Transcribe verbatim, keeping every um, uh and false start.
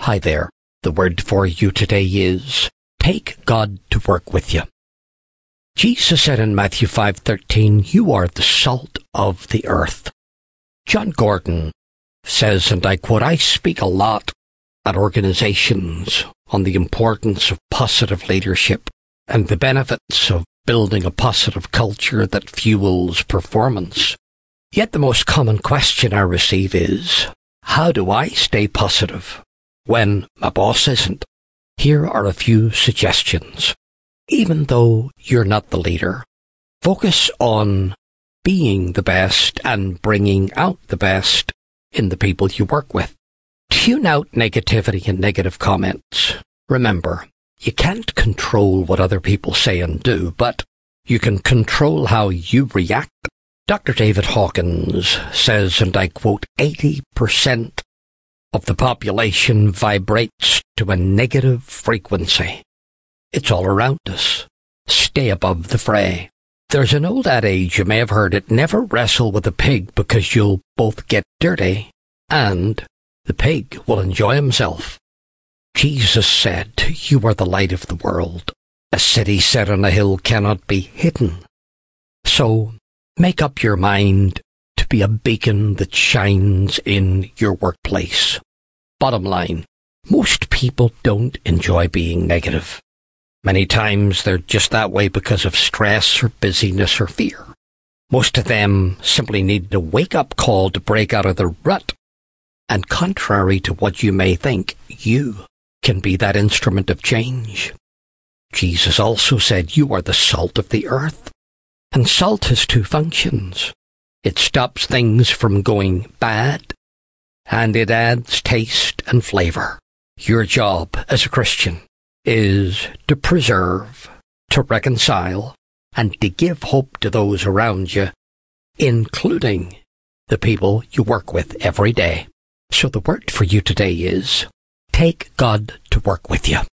Hi there. The word for you today is, take God to work with you. Jesus said in Matthew five thirteen, you are the salt of the earth. John Gordon says, and I quote, I speak a lot at organizations on the importance of positive leadership and the benefits of building a positive culture that fuels performance. Yet the most common question I receive is, how do I stay positive when my boss isn't? Here are a few suggestions. Even though you're not the leader, focus on being the best and bringing out the best in the people you work with. Tune out negativity and negative comments. Remember, you can't control what other people say and do, but you can control how you react. Doctor David Hawkins says, and I quote, eighty percent of the population vibrates to a negative frequency. It's all around us. Stay above the fray. There's an old adage, you may have heard it, never wrestle with a pig because you'll both get dirty and the pig will enjoy himself. Jesus said, you are the light of the world. A city set on a hill cannot be hidden. So make up your mind to be a beacon that shines in your workplace. Bottom line, most people don't enjoy being negative. Many times they're just that way because of stress or busyness or fear. Most of them simply need a wake-up call to break out of the rut. And contrary to what you may think, you can be that instrument of change. Jesus also said, you are the salt of the earth. And salt has two functions. It stops things from going bad, and it adds taste and flavor. Your job as a Christian is to preserve, to reconcile, and to give hope to those around you, including the people you work with every day. So the word for you today is, take God to work with you.